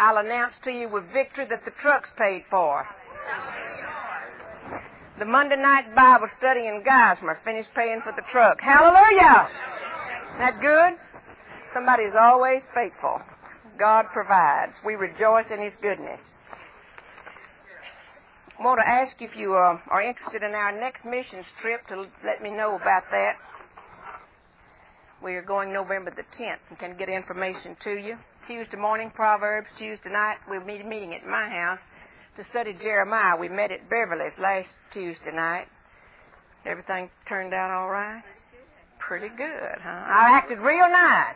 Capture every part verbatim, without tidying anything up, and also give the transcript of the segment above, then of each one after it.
I'll announce to you with victory that the truck's paid for. The Monday night Bible study in Geismar finished paying for the truck. Hallelujah! Isn't that good? Somebody is always faithful. God provides. We rejoice in His goodness. I want to ask you if you uh, are interested in our next missions trip to let me know about that. We are going November the tenth and can get information to you. Tuesday morning, Proverbs. Tuesday night, we'll be meeting at my house to study Jeremiah. We met at Beverly's last Tuesday night. Everything turned out all right? Pretty good, huh? I acted real nice.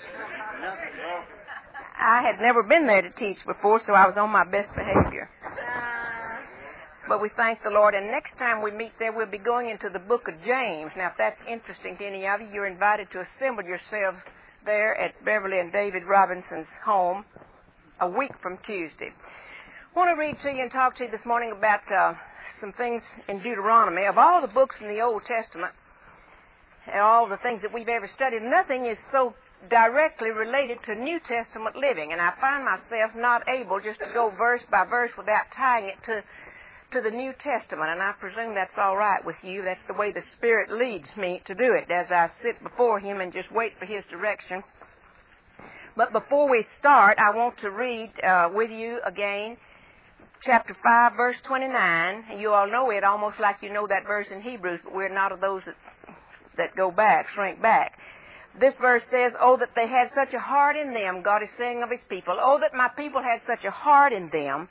I had never been there to teach before, so I was on my best behavior. But we thank the Lord, and next time we meet there, we'll be going into the book of James. Now, if that's interesting to any of you, you're invited to assemble yourselves there at Beverly and David Robinson's home a week from Tuesday. I want to read to you and talk to you this morning about uh, some things in Deuteronomy. Of all the books in the Old Testament, and all the things that we've ever studied, nothing is so directly related to New Testament living. And I find myself not able just to go verse by verse without tying it to to the New Testament, and I presume that's all right with you. That's the way the Spirit leads me to do it, as I sit before Him and just wait for His direction. But before we start, I want to read uh, with you again chapter five, verse twenty-nine. You all know it almost like you know that verse in Hebrews, but we're not of those that, that go back, shrink back. This verse says, "Oh, that they had such a heart in them," God is saying of His people, "Oh, that my people had such a heart in them,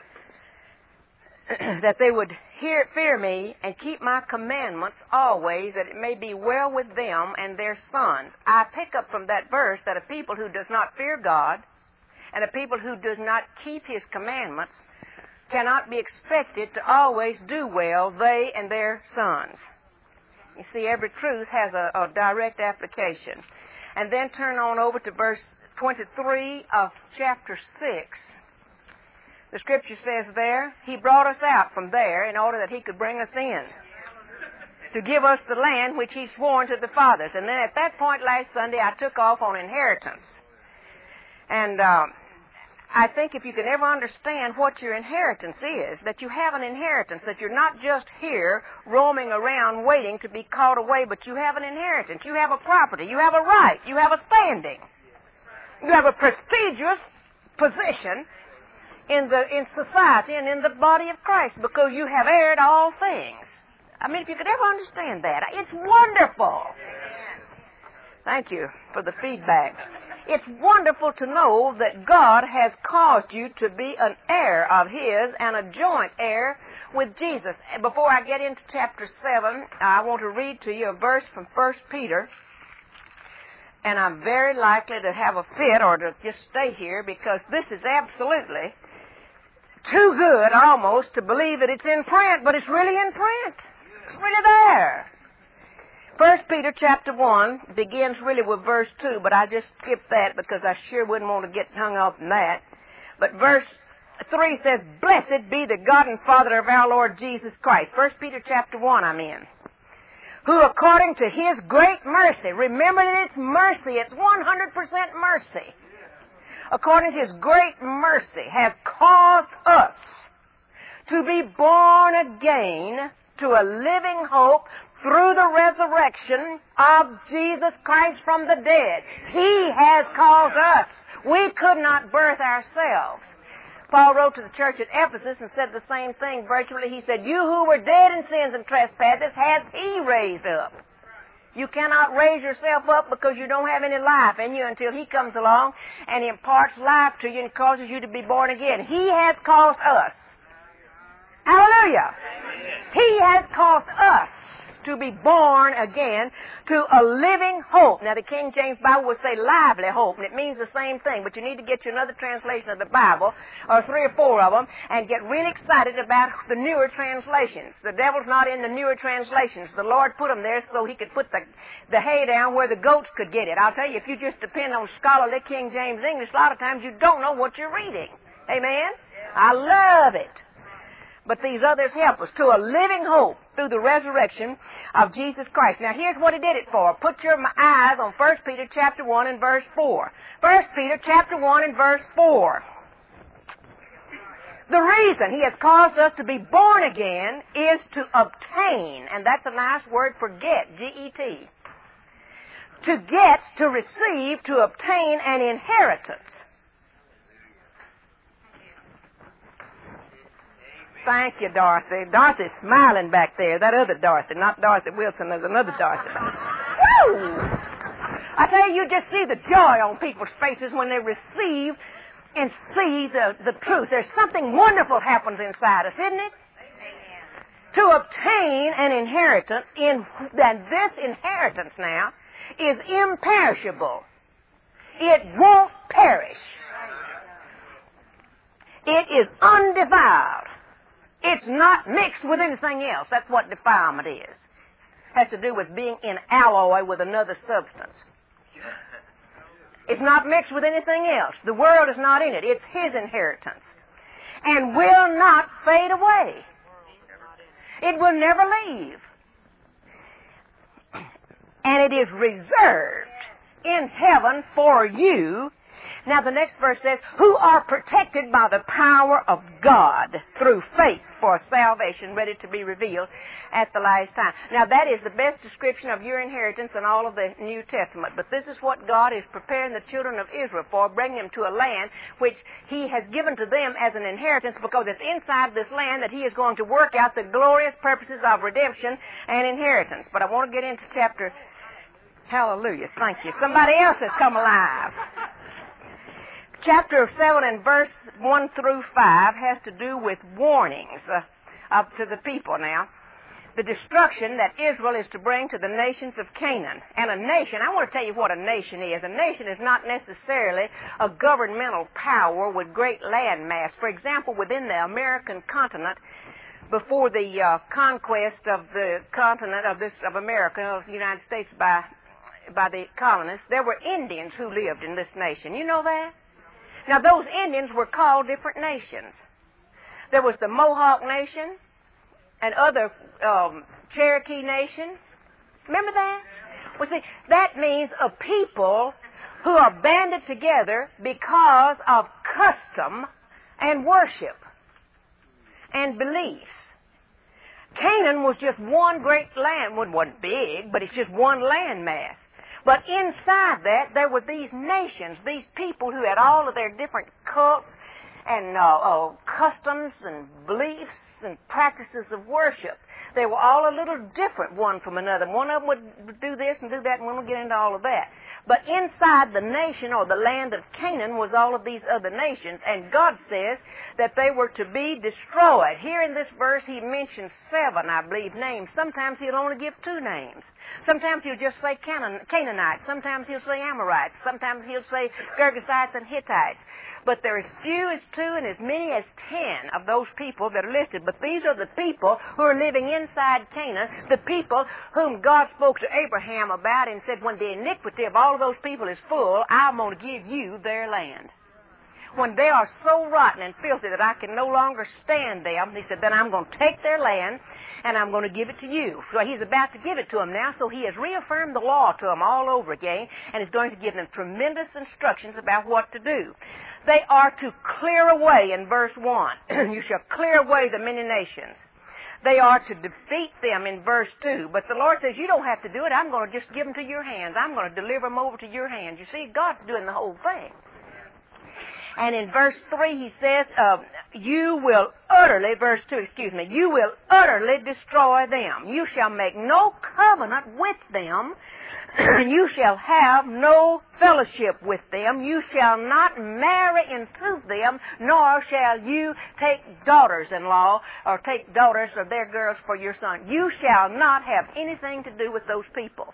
that they would hear, fear me and keep my commandments always, that it may be well with them and their sons." I pick up from that verse that a people who does not fear God and a people who does not keep His commandments cannot be expected to always do well, they and their sons. You see, every truth has a, a direct application. And then turn on over to verse twenty-three of chapter six. The Scripture says there, He brought us out from there in order that He could bring us in, to give us the land which He sworn to the fathers. And then at that point last Sunday, I took off on inheritance. And uh, I think if you can ever understand what your inheritance is, that you have an inheritance, that you're not just here roaming around waiting to be caught away, but you have an inheritance. You have a property. You have a right. You have a standing. You have a prestigious position in the in society and in the body of Christ, because you have heired all things. I mean, if you could ever understand that, it's wonderful. Thank you for the feedback. It's wonderful to know that God has caused you to be an heir of His and a joint heir with Jesus. Before I get into chapter seven, I want to read to you a verse from First Peter. And I'm very likely to have a fit or to just stay here, because this is absolutely too good almost to believe that it's in print, but it's really in print. It's really there. First Peter chapter one begins really with verse two, but I just skipped that because I sure wouldn't want to get hung up in that. But verse three says, "Blessed be the God and Father of our Lord Jesus Christ." First Peter chapter one I'm in. "Who according to His great mercy," remember that it's mercy, it's one hundred percent mercy. "According to His great mercy has caused us to be born again to a living hope through the resurrection of Jesus Christ from the dead." He has caused us. We could not birth ourselves. Paul wrote to the church at Ephesus and said the same thing virtually. He said, "You who were dead in sins and trespasses has He raised up." You cannot raise yourself up because you don't have any life in you until He comes along and imparts life to you and causes you to be born again. He has caused us. Hallelujah. He has caused us to be born again to a living hope. Now, the King James Bible will say lively hope, and it means the same thing, but you need to get you another translation of the Bible, or three or four of them, and get really excited about the newer translations. The devil's not in the newer translations. The Lord put them there so He could put the, the hay down where the goats could get it. I'll tell you, if you just depend on scholarly King James English, a lot of times you don't know what you're reading. Amen? I love it. But these others help us to a living hope through the resurrection of Jesus Christ. Now, here's what He did it for. Put your eyes on First Peter chapter one and verse four. First Peter chapter one and verse four. The reason He has caused us to be born again is to obtain, and that's a nice word for get, G E T. To get, to receive, to obtain an inheritance. Thank you, Dorothy. Dorothy's smiling back there. That other Dorothy, not Dorothy Wilson. There's another Dorothy. Woo! I tell you, you just see the joy on people's faces when they receive and see the, the truth. There's something wonderful happens inside us, isn't it? Amen. To obtain an inheritance, in that this inheritance now is imperishable. It won't perish. It is undefiled. It's not mixed with anything else. That's what defilement is. It has to do with being in alloy with another substance. It's not mixed with anything else. The world is not in it. It's His inheritance. And will not fade away. It will never leave. And it is reserved in heaven for you. Now the next verse says, who are protected by the power of God through faith for salvation ready to be revealed at the last time. Now that is the best description of your inheritance in all of the New Testament. But this is what God is preparing the children of Israel for, bringing them to a land which He has given to them as an inheritance, because it's inside this land that He is going to work out the glorious purposes of redemption and inheritance. But I want to get into chapter... Hallelujah. Thank you. Somebody else has come alive. Chapter seven and verse one through five has to do with warnings uh, up to the people now. The destruction that Israel is to bring to the nations of Canaan. And a nation, I want to tell you what a nation is. A nation is not necessarily a governmental power with great land mass. For example, within the American continent, before the uh, conquest of the continent of this of America, of the United States by by the colonists, there were Indians who lived in this nation. You know that? Now, those Indians were called different nations. There was the Mohawk Nation and other um, Cherokee Nation. Remember that? Well, see, that means a people who are banded together because of custom and worship and beliefs. Canaan was just one great land. Well, it wasn't big, but it's just one land mass. But inside that, there were these nations, these people who had all of their different cults and uh, uh, customs and beliefs and practices of worship. They were all a little different one from another. One of them would do this and do that, and one would get into all of that. But inside the nation or the land of Canaan was all of these other nations, and God says that they were to be destroyed. Here in this verse he mentions seven, I believe, names. Sometimes he'll only give two names. Sometimes he'll just say Canaan, Canaanites. Sometimes he'll say Amorites. Sometimes he'll say Girgashites and Hittites. But there are as few as two and as many as ten of those people that are listed. But these are the people who are living inside Canaan, the people whom God spoke to Abraham about and said, when the iniquity of all of those people is full, I'm going to give you their land. When they are so rotten and filthy that I can no longer stand them, he said, then I'm going to take their land and I'm going to give it to you. So he's about to give it to them now, so he has reaffirmed the law to them all over again and is going to give them tremendous instructions about what to do. They are to clear away, in verse one, you shall clear away the many nations. They are to defeat them in verse two. But the Lord says, you don't have to do it. I'm going to just give them to your hands. I'm going to deliver them over to your hands. You see, God's doing the whole thing. And in verse three he says, uh, you will utterly, verse two, excuse me, you will utterly destroy them. You shall make no covenant with them. You shall have no fellowship with them. You shall not marry into them, nor shall you take daughters-in-law or take daughters of their girls for your son. You shall not have anything to do with those people.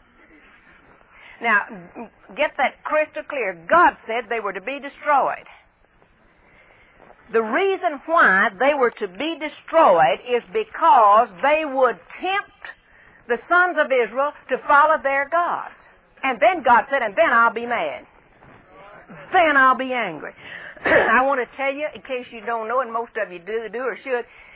Now, get that crystal clear. God said they were to be destroyed. The reason why they were to be destroyed is because they would tempt the sons of Israel to follow their gods. And then God said, and then I'll be mad. Then I'll be angry. I want to tell you, in case you don't know, and most of you do, do or should,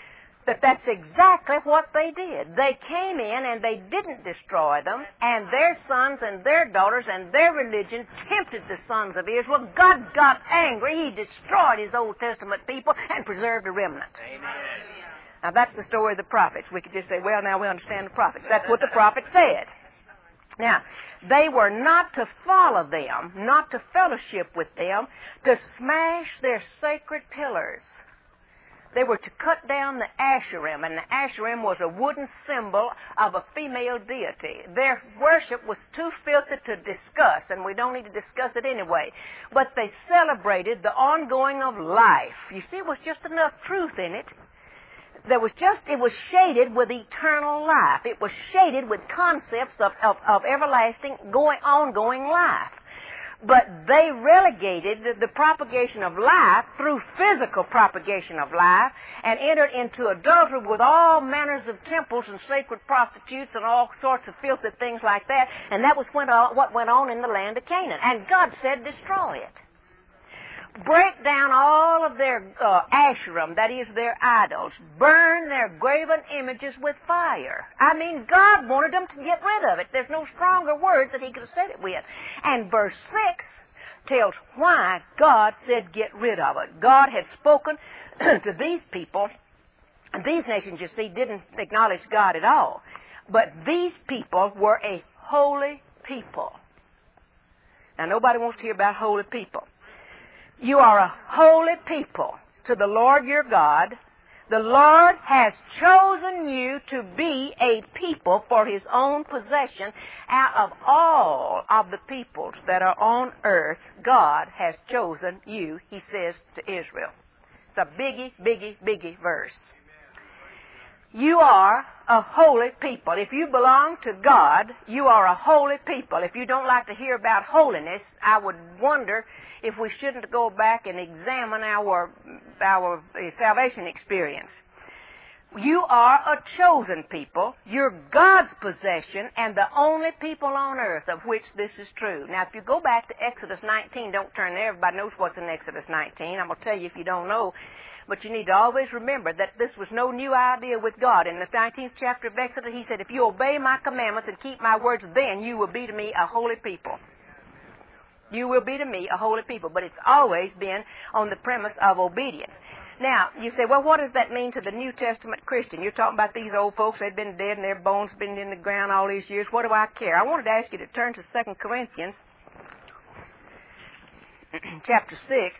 that that's exactly what they did. They came in and they didn't destroy them, and their sons and their daughters and their religion tempted the sons of Israel. God got angry. He destroyed His Old Testament people and preserved a remnant. Amen. Now, that's the story of the prophets. We could just say, well, now we understand the prophets. That's what the prophets said. Now, they were not to follow them, not to fellowship with them, to smash their sacred pillars. They were to cut down the Asherim, and the Asherim was a wooden symbol of a female deity. Their worship was too filthy to discuss, and we don't need to discuss it anyway. But they celebrated the ongoing of life. You see, it was just enough truth in it. There was just, it was shaded with eternal life. It was shaded with concepts of, of, of everlasting, going, ongoing life. But they relegated the, the propagation of life through physical propagation of life and entered into adultery with all manners of temples and sacred prostitutes and all sorts of filthy things like that. And that was when, uh, what went on in the land of Canaan. And God said, destroy it. Break down all of their uh, Asherim, that is, their idols. Burn their graven images with fire. I mean, God wanted them to get rid of it. There's no stronger words that He could have said it with. And verse six tells why God said get rid of it. God had spoken to these people. And these nations, you see, didn't acknowledge God at all. But these people were a holy people. Now, nobody wants to hear about holy people. You are a holy people to the Lord your God. The Lord has chosen you to be a people for His own possession. Out of all of the peoples that are on earth, God has chosen you, He says to Israel. It's a biggie, biggie, biggie verse. You are a holy people. If you belong to God, you are a holy people. If you don't like to hear about holiness, I would wonder if we shouldn't go back and examine our, our salvation experience. You are a chosen people. You're God's possession and the only people on earth of which this is true. Now, if you go back to Exodus nineteen, don't turn there. Everybody knows what's in Exodus nineteen. I'm going to tell you if you don't know. But you need to always remember that this was no new idea with God. In the nineteenth chapter of Exodus, He said, if you obey my commandments and keep my words, then you will be to me a holy people. You will be to me a holy people. But it's always been on the premise of obedience. Now, you say, well, what does that mean to the New Testament Christian? You're talking about these old folks. They've been dead and their bones been in the ground all these years. What do I care? I wanted to ask you to turn to Second Corinthians chapter six.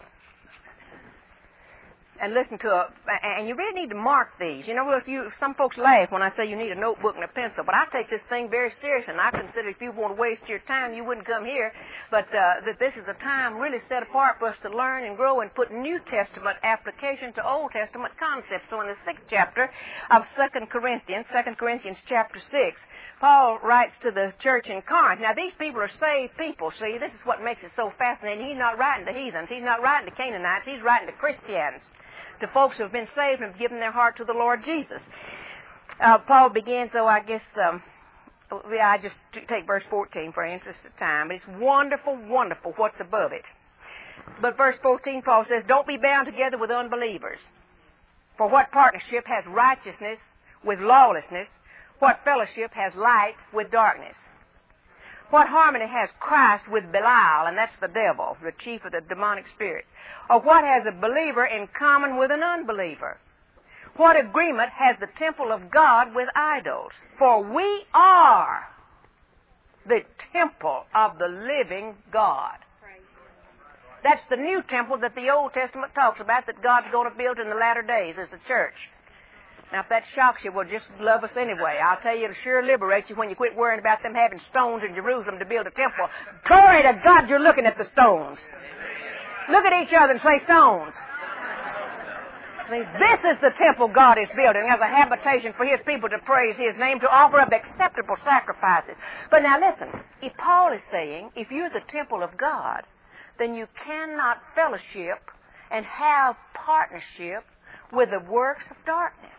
And listen to a, and you really need to mark these. You know, if you, some folks laugh when I say you need a notebook and a pencil, but I take this thing very seriously, and I consider if you want to waste your time, you wouldn't come here, but uh, that this is a time really set apart for us to learn and grow and put New Testament application to Old Testament concepts. So in the sixth chapter of Second Corinthians, Second Corinthians chapter six, Paul writes to the church in Corinth. Now, these people are saved people, see. This is what makes it so fascinating. He's not writing to heathens. He's not writing to Canaanites. He's writing to Christians, to folks who have been saved and have given their heart to the Lord Jesus. Uh, Paul begins, though, I guess, um, yeah, I just take verse fourteen for interest of time. It's wonderful, wonderful what's above it. But verse fourteen, Paul says, don't be bound together with unbelievers. For what partnership has righteousness with lawlessness? What fellowship has light with darkness? What harmony has Christ with Belial, and that's the devil, the chief of the demonic spirits? Or what has a believer in common with an unbeliever? What agreement has the temple of God with idols? For we are the temple of the living God. That's the new temple that the Old Testament talks about that God's going to build in the latter days as the church. Now, if that shocks you, well, just love us anyway. I'll tell you, it'll sure liberate you when you quit worrying about them having stones in Jerusalem to build a temple. Glory to God, you're looking at the stones. Look at each other and say stones. See, this is the temple God is building as a habitation for His people to praise His name, to offer up acceptable sacrifices. But now listen, if Paul is saying, if you're the temple of God, then you cannot fellowship and have partnership with the works of darkness.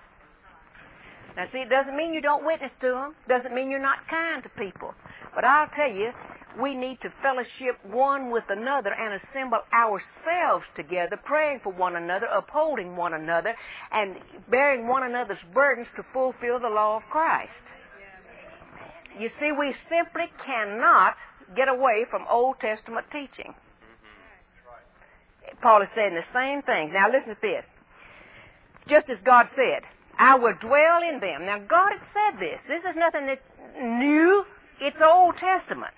Now, see, it doesn't mean you don't witness to them. Doesn't mean you're not kind to people. But I'll tell you, we need to fellowship one with another and assemble ourselves together, praying for one another, upholding one another, and bearing one another's burdens to fulfill the law of Christ. You see, we simply cannot get away from Old Testament teaching. Paul is saying the same things. Now listen to this. Just as God said, I will dwell in them. Now God had said this. This is nothing that new. It's Old Testament.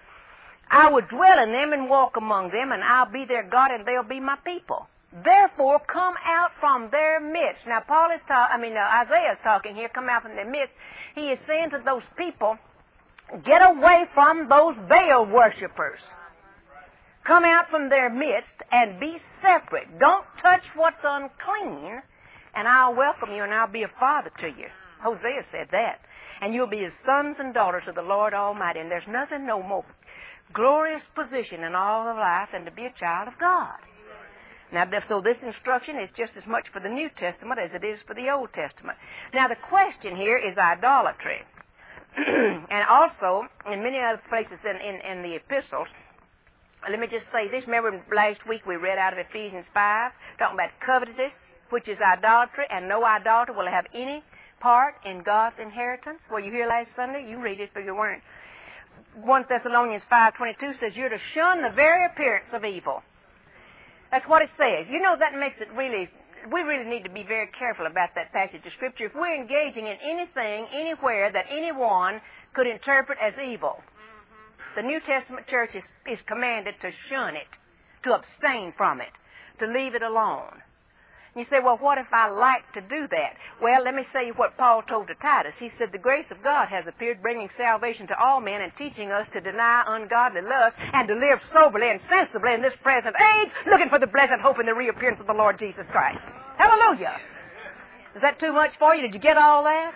I will dwell in them and walk among them, and I'll be their God, and they'll be my people. Therefore, come out from their midst. Now, Paul is talking, I mean, uh, Isaiah is talking here, come out from their midst. He is saying to those people, get away from those Baal worshipers. Come out from their midst and be separate. Don't touch what's unclean, and I'll welcome you, and I'll be a father to you. Hosea said that. And you'll be his sons and daughters of the Lord Almighty. And there's nothing no more glorious position in all of life than to be a child of God. Now, so this instruction is just as much for the New Testament as it is for the Old Testament. Now, the question here is idolatry. And also, in many other places in, in, in the epistles, let me just say this. Remember last week we read out of Ephesians five, talking about covetousness, which is idolatry, and no idolater will have any part in God's inheritance. Were you here last Sunday? You read it, but you weren't. First Thessalonians five twenty-two says you're to shun the very appearance of evil. That's what it says. You know, that makes it really, we really need to be very careful about that passage of Scripture. If we're engaging in anything, anywhere, that anyone could interpret as evil, the New Testament church is, is commanded to shun it, to abstain from it, to leave it alone. You say, well, what if I like to do that? Well, let me say what Paul told to Titus. He said, the grace of God has appeared, bringing salvation to all men and teaching us to deny ungodly lust and to live soberly and sensibly in this present age, looking for the blessed hope in the reappearance of the Lord Jesus Christ. Hallelujah! Is that too much for you? Did you get all that?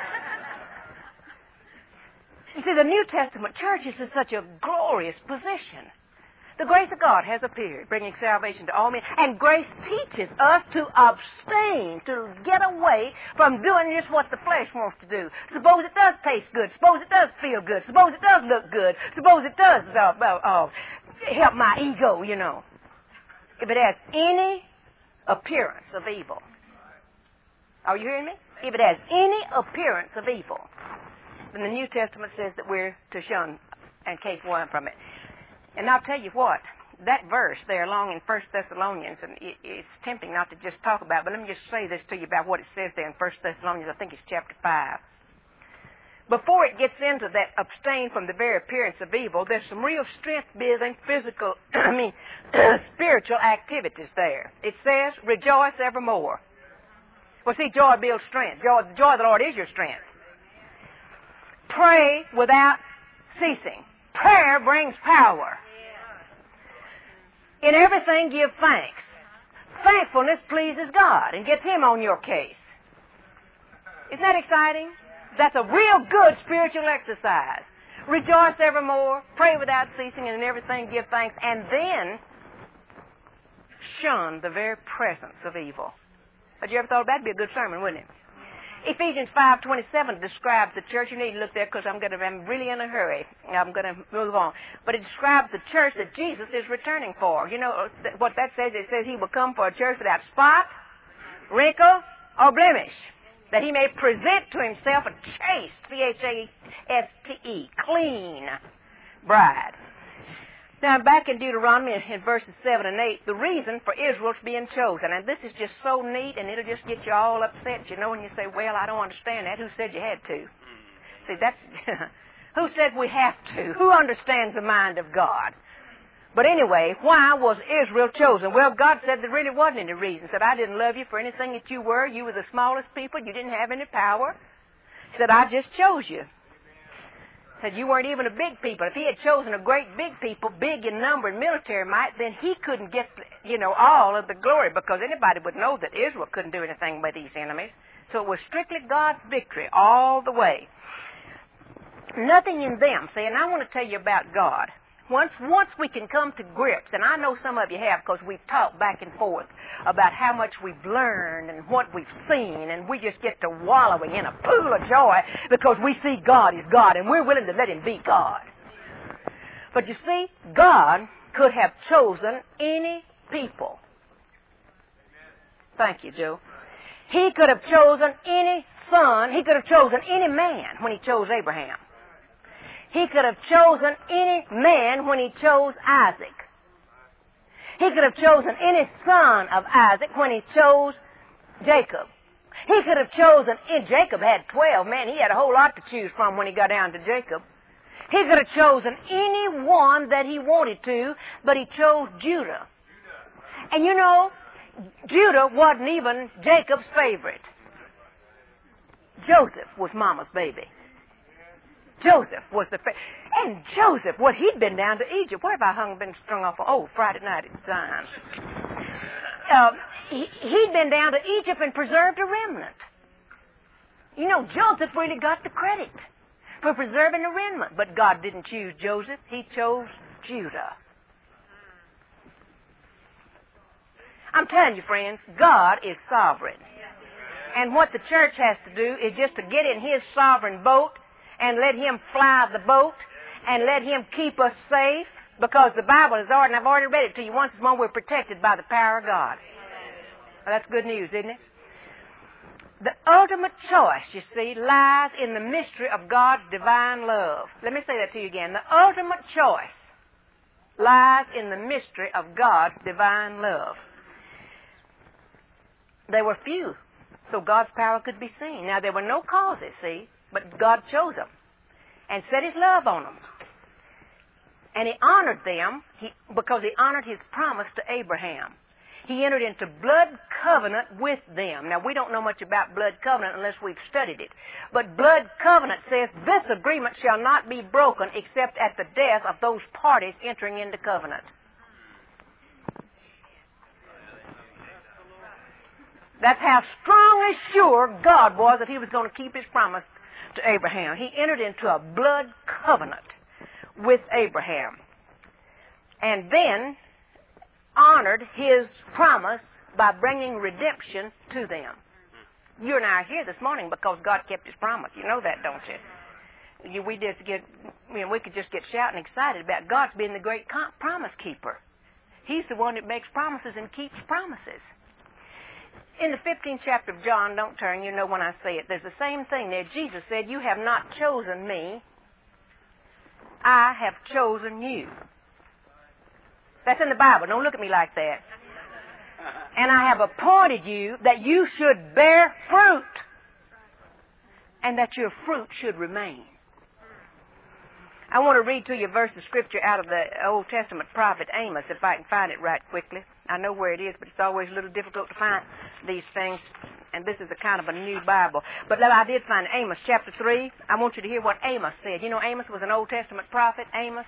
You see, the New Testament church is in such a glorious position. The grace of God has appeared, bringing salvation to all men. And grace teaches us to abstain, to get away from doing just what the flesh wants to do. Suppose it does taste good. Suppose it does feel good. Suppose it does look good. Suppose it does uh, uh, uh, help my ego, you know. If it has any appearance of evil. Are you hearing me? If it has any appearance of evil, then the New Testament says that we're to shun and keep one from it. And I'll tell you what, that verse there along in First Thessalonians, and it, it's tempting not to just talk about it, but let me just say this to you about what it says there in First Thessalonians. I think it's chapter five. Before it gets into that abstain from the very appearance of evil, there's some real strength-building, physical, I mean, spiritual activities there. It says, rejoice evermore. Well, see, joy builds strength. Joy, the joy of the Lord is your strength. Pray without ceasing. Prayer brings power. In everything, give thanks. Thankfulness pleases God and gets Him on your case. Isn't that exciting? That's a real good spiritual exercise. Rejoice evermore, pray without ceasing, and in everything give thanks, and then shun the very presence of evil. Had you ever thought that'd be a good sermon, wouldn't it? Ephesians five twenty-seven describes the church. You need to look there because I'm going to. I'm really in a hurry. I'm going to move on. But it describes the church that Jesus is returning for. You know what that says? It says He will come for a church without spot, wrinkle, or blemish, that He may present to Himself a chaste, C H A S T E, clean bride. Now, back in Deuteronomy in verses seven and eight, the reason for Israel's being chosen, and this is just so neat, and it'll just get you all upset, you know, when you say, well, I don't understand that. Who said you had to? See, that's, who said we have to? Who understands the mind of God? But anyway, why was Israel chosen? Well, God said there really wasn't any reason. He said, I didn't love you for anything that you were. You were the smallest people. You didn't have any power. He said, I just chose you. Said you weren't even a big people. If He had chosen a great big people, big in number and military might, then He couldn't get, you know, all of the glory, because anybody would know that Israel couldn't do anything by these enemies. So it was strictly God's victory all the way. Nothing in them. See, and I want to tell you about God. Once, once we can come to grips, and I know some of you have because we've talked back and forth about how much we've learned and what we've seen, and we just get to wallowing in a pool of joy because we see God is God and we're willing to let Him be God. But you see, God could have chosen any people. Thank you, Joe. He could have chosen any son. He could have chosen any man when he chose Abraham. He could have chosen any man when he chose Isaac. He could have chosen any son of Isaac when he chose Jacob. He could have chosen, and Jacob had twelve. Man, he had a whole lot to choose from when he got down to Jacob. He could have chosen any one that he wanted to, but he chose Judah. And you know, Judah wasn't even Jacob's favorite. Joseph was Mama's baby. Joseph was the favorite. And Joseph, what he'd been down to Egypt. Where have I hung been strung off? Oh, Friday night at Zion. Uh, he, he'd been down to Egypt and preserved a remnant. You know, Joseph really got the credit for preserving a remnant. But God didn't choose Joseph. He chose Judah. I'm telling you, friends, God is sovereign. And what the church has to do is just to get in His sovereign boat and let Him fly the boat and let Him keep us safe, because the Bible is already, and I've already read it to you once this morning, we're protected by the power of God. Well, that's good news, isn't it? The ultimate choice, you see, lies in the mystery of God's divine love. Let me say that to you again. The ultimate choice lies in the mystery of God's divine love. There were few, so God's power could be seen. Now, there were no causes, see, but God chose them and set His love on them. And He honored them he, because He honored His promise to Abraham. He entered into blood covenant with them. Now, we don't know much about blood covenant unless we've studied it. But blood covenant says this agreement shall not be broken except at the death of those parties entering into covenant. That's how strongly sure God was that He was going to keep His promise to Abraham. He entered into a blood covenant with Abraham. And then honored His promise by bringing redemption to them. You and I are here this morning because God kept His promise. You know that, don't you? you we just get, you know, we could just get shouting excited about God's being the great com- promise keeper. He's the one that makes promises and keeps promises. In the fifteenth chapter of John, don't turn, you know when I say it, there's the same thing there. Jesus said, you have not chosen me, I have chosen you. That's in the Bible. Don't look at me like that. And I have appointed you that you should bear fruit, and that your fruit should remain. I want to read to you a verse of Scripture out of the Old Testament prophet Amos, if I can find it right quickly. I know where it is, but it's always a little difficult to find these things, and this is a kind of a new Bible. But I did find Amos chapter three. I want you to hear what Amos said. You know Amos was an Old Testament prophet, Amos?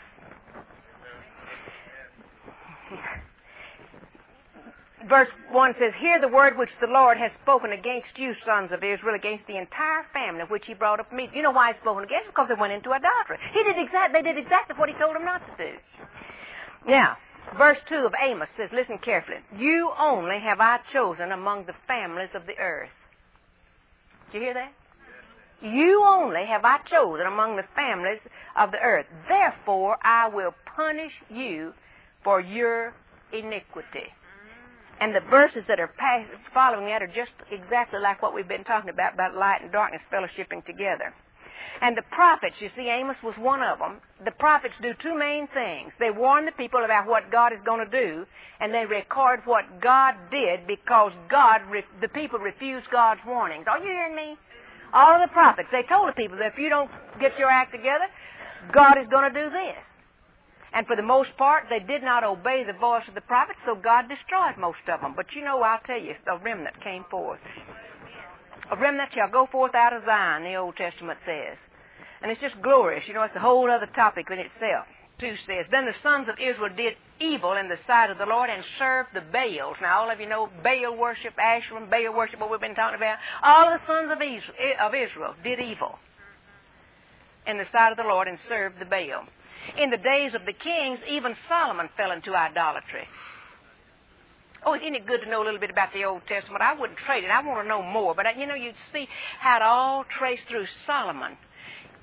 Verse one says, hear the word which the Lord has spoken against you, sons of Israel, against the entire family which He brought up from me. You know why He's spoken against them? Because they went into idolatry. He did exact, they did exactly what He told them not to do. Now, verse two of Amos says, listen carefully, you only have I chosen among the families of the earth. Did you hear that? You only have I chosen among the families of the earth. Therefore, I will punish you for your iniquity. And the verses that are following that are just exactly like what we've been talking about, about light and darkness fellowshipping together. And the prophets, you see, Amos was one of them. The prophets do two main things. They warn the people about what God is going to do, and they record what God did because God, the people refused God's warnings. Are you hearing me? All of the prophets, they told the people that if you don't get your act together, God is going to do this. And for the most part, they did not obey the voice of the prophets, so God destroyed most of them. But you know, I'll tell you, a remnant came forth. A remnant shall go forth out of Zion, the Old Testament says. And it's just glorious. You know, it's a whole other topic in itself. two says, then the sons of Israel did evil in the sight of the Lord and served the Baals. Now, all of you know Baal worship, Asherah, Baal worship, what we've been talking about. All the sons of Israel, of Israel did evil in the sight of the Lord and served the Baal. In the days of the kings, even Solomon fell into idolatry. Oh, isn't it good to know a little bit about the Old Testament? I wouldn't trade it. I want to know more. But, you know, you'd see how it all traced through Solomon.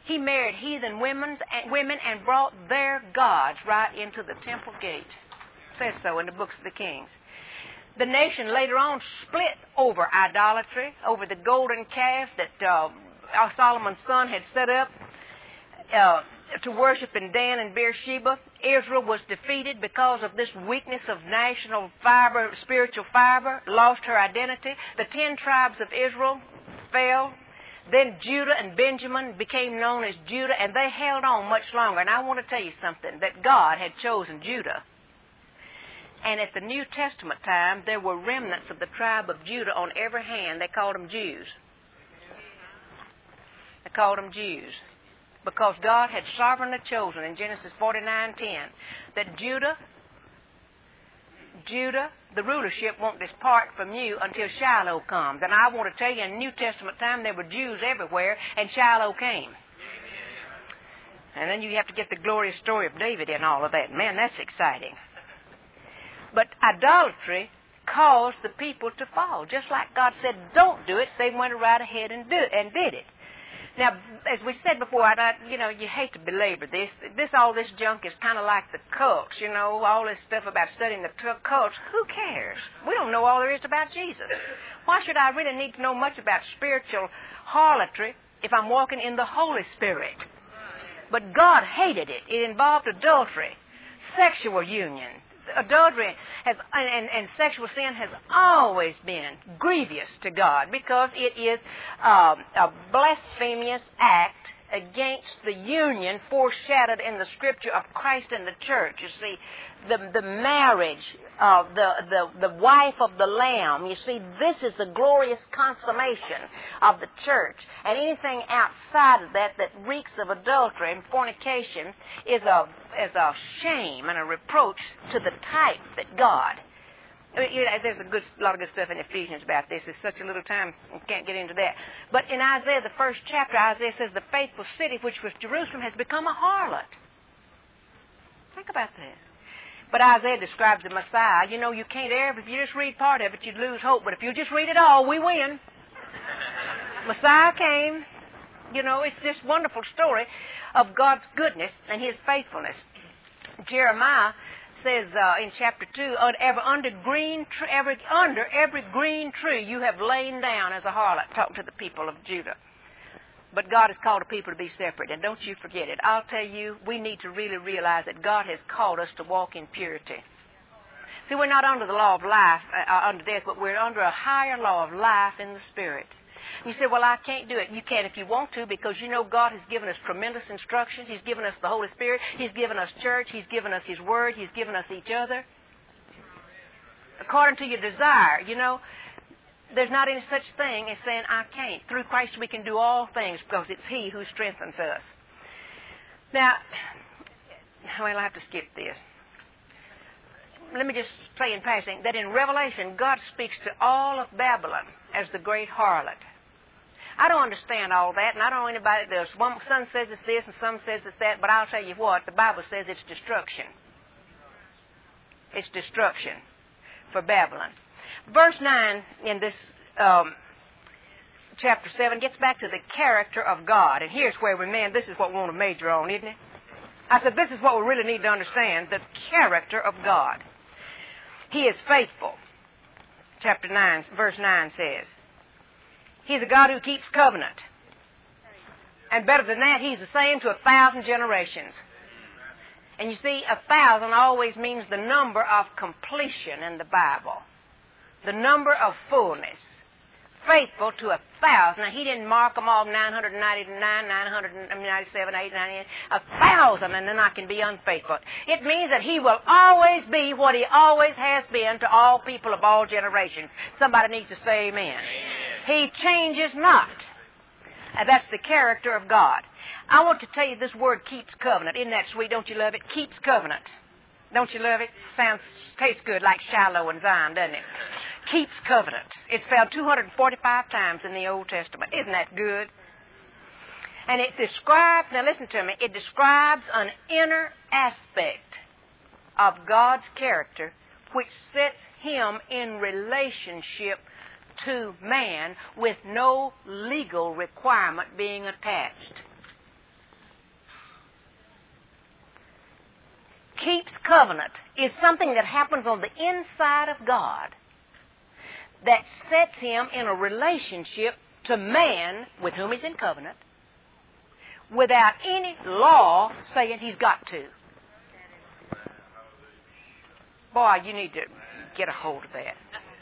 He married heathen women women and brought their gods right into the temple gate. It says so in the books of the Kings. The nation later on split over idolatry, over the golden calf that uh, Solomon's son had set up uh, to worship in Dan and Beersheba. Israel was defeated because of this weakness of national fiber, spiritual fiber, lost her identity. The ten tribes of Israel fell. Then Judah and Benjamin became known as Judah, and they held on much longer. And I want to tell you something, that God had chosen Judah. And at the New Testament time, there were remnants of the tribe of Judah on every hand. They called them Jews. They called them Jews. Because God had sovereignly chosen in Genesis forty-nine ten that Judah, Judah, the rulership won't depart from you until Shiloh comes. And I want to tell you, in New Testament time, there were Jews everywhere, and Shiloh came. And then you have to get the glorious story of David in all of that. Man, that's exciting. But idolatry caused the people to fall. Just like God said, don't do it, they went right ahead and, do, and did it. Now, as we said before, I, I, you know, you hate to belabor this. This, all this junk is kind of like the cults, you know, all this stuff about studying the t- cults. Who cares? We don't know all there is about Jesus. Why should I really need to know much about spiritual harlotry if I'm walking in the Holy Spirit? But God hated it. It involved adultery, sexual union. Adultery has, and, and sexual sin has always been grievous to God because it is um, a blasphemous act against the union foreshadowed in the Scripture of Christ and the church. You see, the the marriage of the, the, the wife of the Lamb. You see, this is the glorious consummation of the church. And anything outside of that that reeks of adultery and fornication is a, is a shame and a reproach to the type that God. I mean, you know, there's a good, lot of good stuff in Ephesians about this. It's such a little time, we can't get into that. But in Isaiah, the first chapter, Isaiah says, the faithful city, which was Jerusalem, has become a harlot. Think about that. But Isaiah describes the Messiah. You know, you can't ever, if you just read part of it, you'd lose hope. But if you just read it all, we win. Messiah came. You know, it's this wonderful story of God's goodness and His faithfulness. Jeremiah says uh, in chapter two, under green tree, every, under every green tree you have lain down as a harlot, talking to the people of Judah. But God has called a people to be separate, and don't you forget it. I'll tell you, we need to really realize that God has called us to walk in purity. See, we're not under the law of life, uh, under death, but we're under a higher law of life in the Spirit. You say, well, I can't do it. You can if you want to, because you know God has given us tremendous instructions. He's given us the Holy Spirit. He's given us church. He's given us His Word. He's given us each other. According to your desire, you know, there's not any such thing as saying, I can't. Through Christ we can do all things because it's He who strengthens us. Now, well, I have to skip this. Let me just say in passing that in Revelation, God speaks to all of Babylon as the great harlot. I don't understand all that, and I don't know anybody that does. One, some says it's this, and some says it's that, but I'll tell you what, the Bible says it's destruction. It's destruction for Babylon. Verse nine in this um, chapter seven gets back to the character of God, and here's where we, man, this is what we want to major on, isn't it? I said, this is what we really need to understand, the character of God. He is faithful. Chapter nine, verse nine says, He's a God who keeps covenant. And better than that, He's the same to a thousand generations. And you see, a thousand always means the number of completion in the Bible. The number of fullness. Faithful to a thousand. Now, He didn't mark them all nine hundred ninety-nine, nine hundred ninety-seven, eight, ninety-eight. A thousand, and then I can be unfaithful. It means that He will always be what He always has been to all people of all generations. Somebody needs to say amen. Amen. He changes not. And that's the character of God. I want to tell you this word keeps covenant. Isn't that sweet? Don't you love it? Keeps covenant. Don't you love it? Sounds, tastes good like Shiloh and Zion, doesn't it? Keeps covenant. It's found two hundred forty-five times in the Old Testament. Isn't that good? And it describes, now listen to me, it describes an inner aspect of God's character which sets Him in relationship to man with no legal requirement being attached. keeps covenant is something that happens on the inside of God that sets him in a relationship to man with whom he's in covenant without any law saying he's got to. Boy, you need to get a hold of that.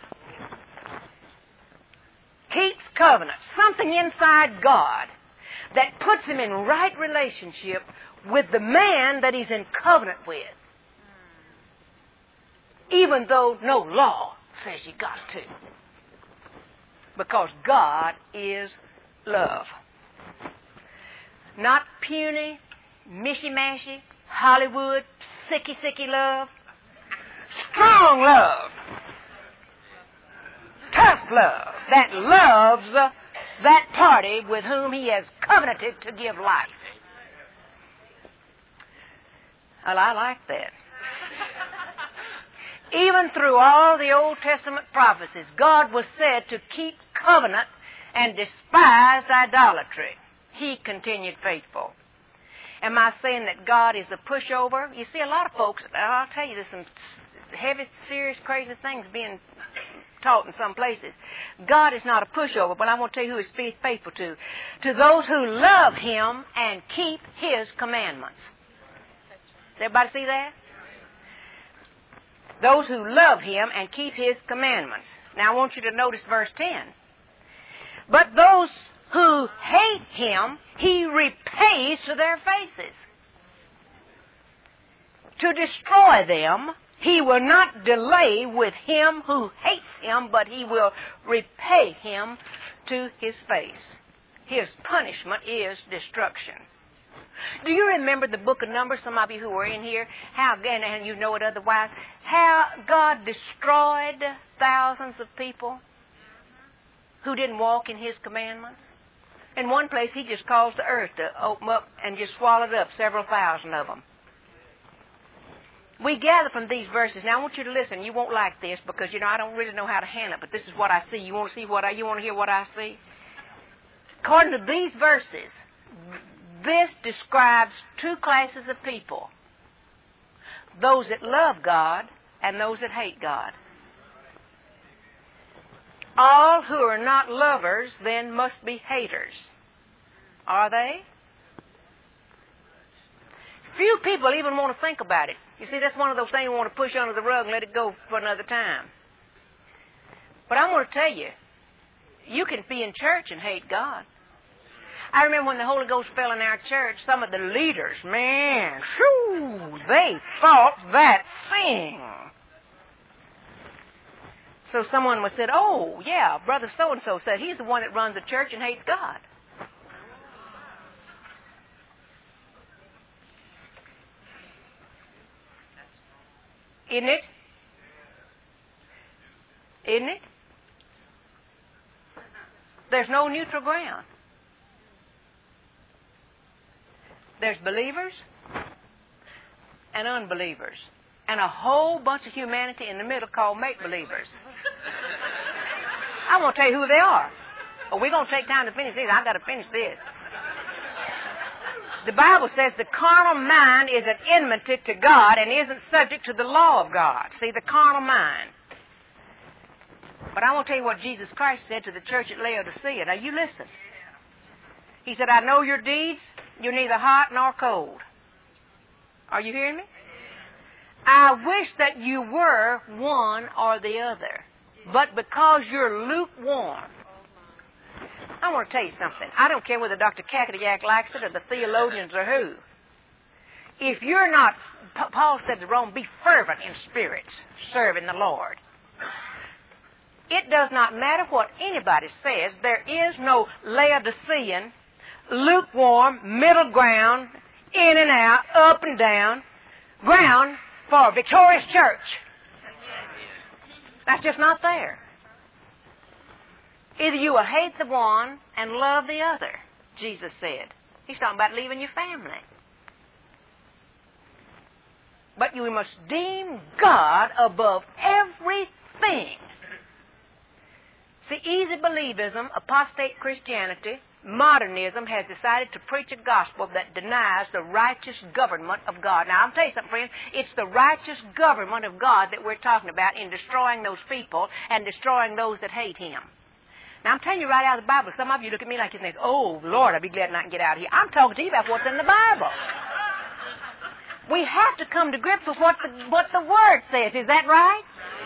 Keeps covenant, something inside God that puts him in right relationship with the man that he's in covenant with, even though no law says you got to. Because God is love. Not puny, mishy-mashy, Hollywood, sicky-sicky love. Strong love. Tough love. That loves uh, that party with whom he has covenanted to give life. Well, I like that. Even through all the Old Testament prophecies, God was said to keep covenant and despised idolatry. He continued faithful. Am I saying that God is a pushover? You see, a lot of folks, I'll tell you, there's some heavy, serious, crazy things being taught in some places. God is not a pushover, but I want to tell you who he's faithful to. To those who love him and keep his commandments. Does everybody see that? Those who love him and keep his commandments. Now I want you to notice verse ten. But those who hate him, he repays to their faces. To destroy them, he will not delay with him who hates him, but he will repay him to his face. His punishment is destruction. Do you remember the book of Numbers, some of you who were in here, how, and you know it otherwise, how God destroyed thousands of people who didn't walk in his commandments? In one place, he just caused the earth to open up and just swallowed up several thousand of them. We gather from these verses. Now, I want you to listen. You won't like this because, you know, I don't really know how to handle it, but this is what I see. You want to see what I, you want to hear what I see? According to these verses, this describes two classes of people. Those that love God and those that hate God. All who are not lovers then must be haters. Are they? Few people even want to think about it. You see, that's one of those things you want to push under the rug and let it go for another time. But I want to tell you, you can be in church and hate God. I remember when the Holy Ghost fell in our church, some of the leaders, man, shoo, they thought that thing. So someone was said, oh, yeah, Brother so-and-so said he's the one that runs the church and hates God. Isn't it? Isn't it? There's no neutral ground. There's believers and unbelievers and a whole bunch of humanity in the middle called make-believers. I won't tell you who they are. But we're going to take time to finish this. I've got to finish this. The Bible says the carnal mind is an enmity to God and isn't subject to the law of God. See, the carnal mind. But I want to tell you what Jesus Christ said to the church at Laodicea. Now, you listen. He said, I know your deeds. You're neither hot nor cold. Are you hearing me? I wish that you were one or the other. But because you're lukewarm. I want to tell you something. I don't care whether Doctor Kakadiak likes it or the theologians or who. If you're not, Paul said to Rome, be fervent in spirit, serving the Lord. It does not matter what anybody says. There is no Laodicean, lukewarm, middle ground, in and out, up and down, ground for a victorious church. That's just not there. Either you will hate the one and love the other, Jesus said. He's talking about leaving your family. But you must deem God above everything. See, easy believism, apostate Christianity, modernism has decided to preach a gospel that denies the righteous government of God. Now, I'll tell you something, friends. It's the righteous government of God that we're talking about in destroying those people and destroying those that hate Him. Now, I'm telling you right out of the Bible. Some of you look at me like you think, oh, Lord, I'd be glad I can get out of here. I'm talking to you about what's in the Bible. We have to come to grips with what the, what the Word says. Is that right?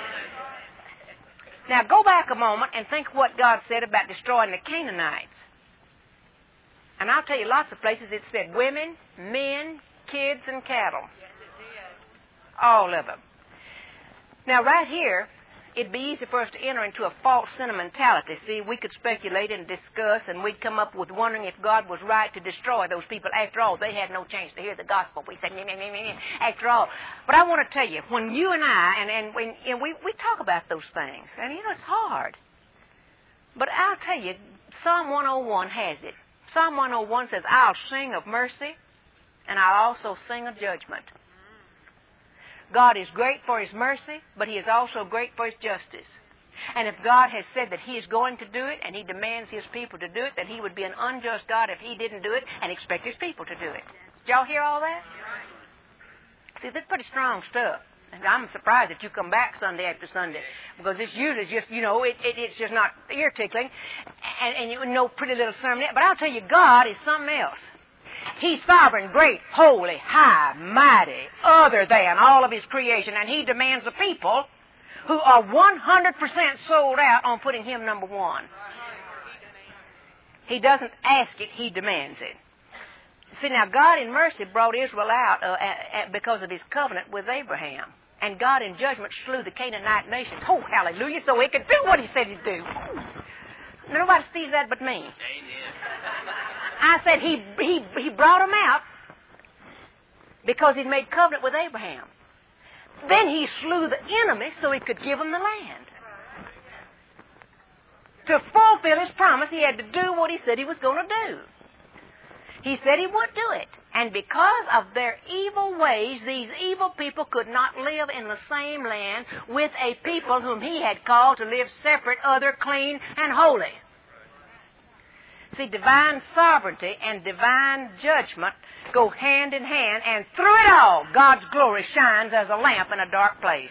Now, go back a moment and think what God said about destroying the Canaanites. And I'll tell you, lots of places it said women, men, kids, and cattle. All of them. Now, right here, it'd be easy for us to enter into a false sentimentality. See, we could speculate and discuss, and we'd come up with wondering if God was right to destroy those people. After all, they had no chance to hear the gospel. We said, meh, meh, meh, meh, after all. But I want to tell you, when you and I, and, and, when, and we, we talk about those things, and you know, it's hard. But I'll tell you, Psalm one oh one has it. Psalm one oh one says, I'll sing of mercy, and I'll also sing of judgment. God is great for His mercy, but He is also great for His justice. And if God has said that He is going to do it, and He demands His people to do it, then He would be an unjust God if He didn't do it and expect His people to do it. Did y'all hear all that? See, that's pretty strong stuff. And I'm surprised that you come back Sunday after Sunday, because this usually is just, you know, it, it, it's just not ear-tickling, and, and you know, pretty little sermon. But I'll tell you, God is something else. He's sovereign, great, holy, high, mighty, other than all of His creation, and He demands a people who are one hundred percent sold out on putting Him number one. He doesn't ask it, He demands it. See, now, God in mercy brought Israel out uh, a, a, because of His covenant with Abraham. And God in judgment slew the Canaanite nation. Oh, hallelujah, so He could do what He said He'd do. Nobody sees that but me. Amen. I said he, he, he brought them out because He'd made covenant with Abraham. Then He slew the enemy so He could give them the land. To fulfill His promise, He had to do what He said He was going to do. He said He would do it. And because of their evil ways, these evil people could not live in the same land with a people whom He had called to live separate, other, clean, and holy. See, divine sovereignty and divine judgment go hand in hand, and through it all, God's glory shines as a lamp in a dark place.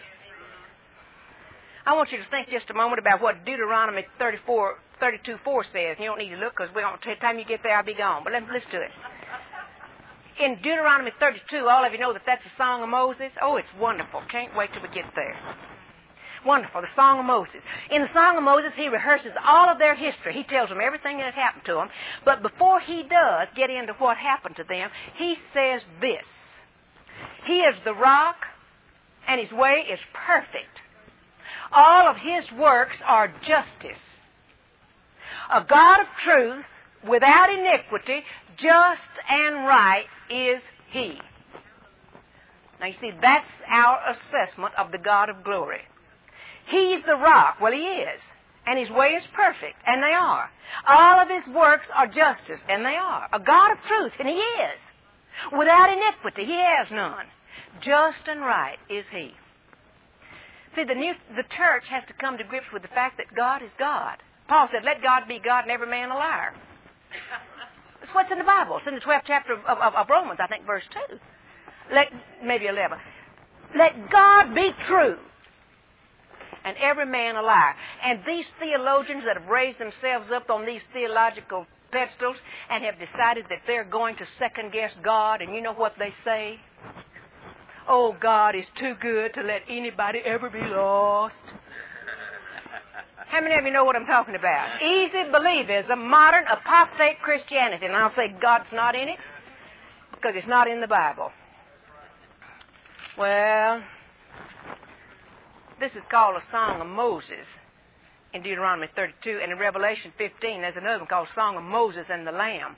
I want you to think just a moment about what Deuteronomy thirty-four, thirty-two four says. You don't need to look, because by the time you get there, I'll be gone. But let's listen to it. In Deuteronomy thirty-two, all of you know that that's the Song of Moses. Oh, it's wonderful. Can't wait till we get there. Wonderful, the Song of Moses. In the Song of Moses, he rehearses all of their history. He tells them everything that had happened to them. But before he does get into what happened to them, he says this. He is the rock, and His way is perfect. All of His works are justice. A God of truth, without iniquity, just and right is He. Now, you see, that's our assessment of the God of glory. He's the rock. Well, He is. And His way is perfect. And they are. All of His works are justice. And they are. A God of truth. And He is. Without iniquity, He has none. Just and right is He. See, the, new, the church has to come to grips with the fact that God is God. Paul said, let God be God and every man a liar. That's what's in the Bible. It's in the twelfth chapter of, of, of Romans, I think, verse two. Let, maybe eleven. Let God be true and every man a liar. And these theologians that have raised themselves up on these theological pedestals and have decided that they're going to second-guess God, and you know what they say? Oh, God is too good to let anybody ever be lost. How many of you know what I'm talking about? Easy believism, modern apostate Christianity. And I'll say God's not in it because it's not in the Bible. Well, this is called a Song of Moses in Deuteronomy thirty-two. And in Revelation fifteen, there's another one called Song of Moses and the Lamb.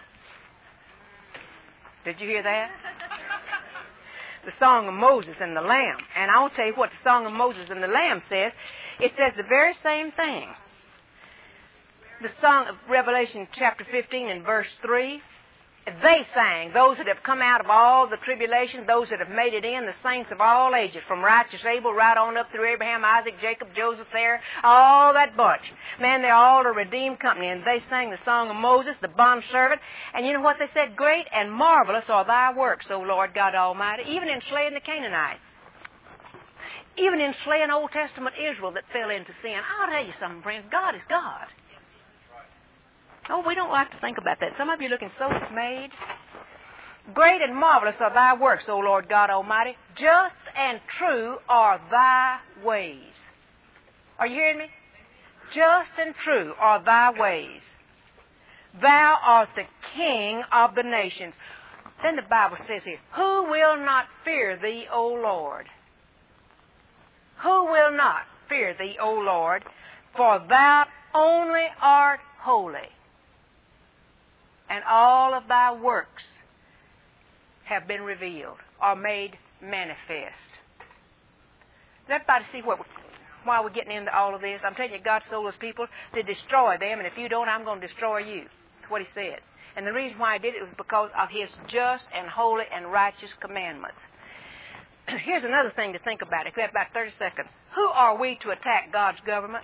Did you hear that? The Song of Moses and the Lamb. And I'll tell you what the Song of Moses and the Lamb says. It says the very same thing. The Song of Revelation chapter fifteen and verse three. They sang, those that have come out of all the tribulation, those that have made it in, the saints of all ages, from righteous Abel right on up through Abraham, Isaac, Jacob, Joseph, Sarah, all that bunch. Man, they're all a redeemed company. And they sang the song of Moses, the bondservant. And you know what they said? Great and marvelous are thy works, O Lord God Almighty, even in slaying the Canaanite. Even in slaying Old Testament Israel that fell into sin. I'll tell you something, friends. God is God. Oh, we don't like to think about that. Some of you are looking so dismayed. Great and marvelous are thy works, O Lord God Almighty. Just and true are thy ways. Are you hearing me? Just and true are thy ways. Thou art the King of the nations. Then the Bible says here, who will not fear thee, O Lord? Who will not fear thee, O Lord? For thou only art holy. And all of thy works have been revealed or made manifest. Does everybody see what, why we're getting into all of this? I'm telling you, God stole His people to destroy them, and if you don't, I'm going to destroy you. That's what He said. And the reason why He did it was because of His just and holy and righteous commandments. Here's another thing to think about. If we have about thirty seconds. Who are we to attack God's government?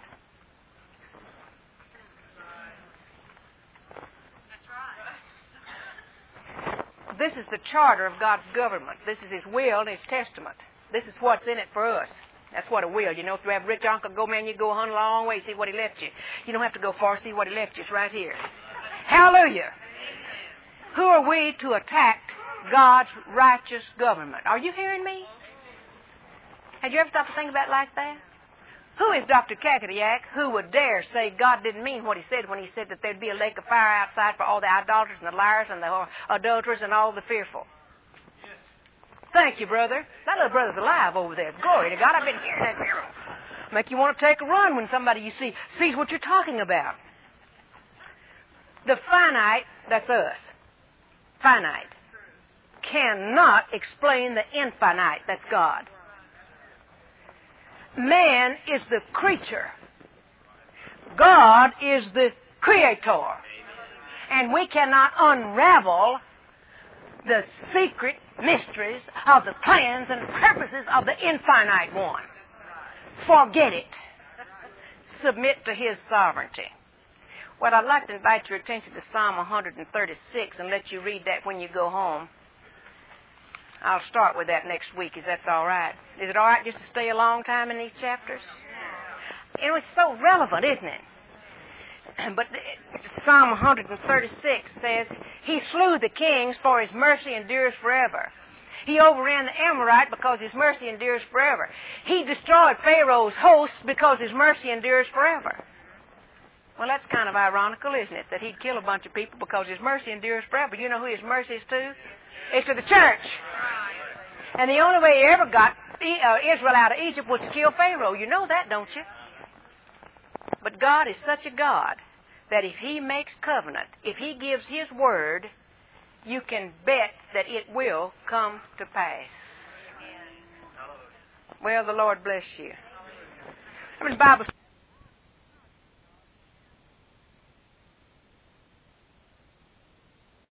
This is the charter of God's government. This is His will and His testament. This is what's in it for us. That's what a will. You know, if you have a rich uncle, go, man, you go a hundred long way, see what he left you. You don't have to go far, see what he left you. It's right here. Hallelujah. Who are we to attack God's righteous government? Are you hearing me? Had you ever stopped to think about it like that? Who is Doctor Kakadiak who would dare say God didn't mean what He said when He said that there'd be a lake of fire outside for all the idolaters and the liars and the adulterers and all the fearful? Yes. Thank you, brother. That little brother's alive over there. Glory to God. I've been hearing that here. Make you want to take a run when somebody you see sees what you're talking about. The finite, that's us, finite, cannot explain the infinite, that's God. Man is the creature. God is the creator. And we cannot unravel the secret mysteries of the plans and purposes of the infinite one. Forget it. Submit to His sovereignty. Well, I'd like to invite your attention to Psalm one thirty-six and let you read that when you go home. I'll start with that next week, if that's all right. Is it all right just to stay a long time in these chapters? You know, it's so relevant, isn't it? But Psalm one thirty-six says, He slew the kings, for His mercy endures forever. He overran the Amorite because His mercy endures forever. He destroyed Pharaoh's hosts because His mercy endures forever. Well, that's kind of ironical, isn't it? That He'd kill a bunch of people because His mercy endures forever. You know who His mercy is to? It's to the church. And the only way He ever got Israel out of Egypt was to kill Pharaoh. You know that, don't you? But God is such a God that if He makes covenant, if He gives His word, you can bet that it will come to pass. Well, the Lord bless you. I mean, the Bible